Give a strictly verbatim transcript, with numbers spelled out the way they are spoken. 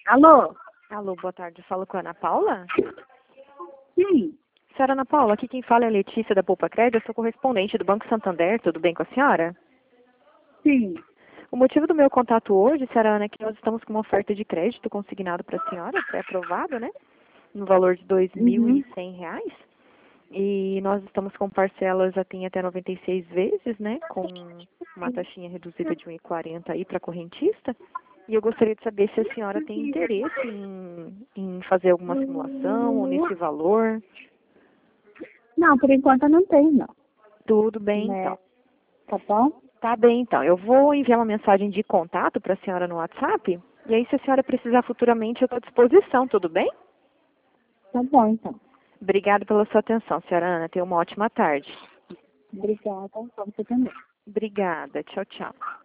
Alô? Alô, boa tarde. Eu falo com a Ana Paula? Sim. Senhora Ana Paula, aqui quem fala é a Letícia da Poupa Crédito. Eu sou correspondente do Banco Santander. Tudo bem com a senhora? Sim. O motivo do meu contato hoje, senhora Ana, é que nós estamos com uma oferta de crédito consignado para a senhora, pré-aprovado, né? No valor de dois mil Uhum. e cem reais. E nós estamos com parcelas até até noventa e seis vezes, né? Com uma taxinha reduzida de um e quarenta aí para correntista. E eu gostaria de saber se a senhora tem interesse em, em fazer alguma simulação ou nesse valor. Não, por enquanto não tem, não. Tudo bem, Né? então. Tá bom? Tá bem, então. Eu vou enviar uma mensagem de contato para a senhora no WhatsApp. E aí, se a senhora precisar futuramente, eu estou à disposição, tudo bem? Tá bom, então. Obrigada pela sua atenção, senhora Ana. Tenha uma ótima tarde. Obrigada. Pra você também. Obrigada. Tchau, tchau.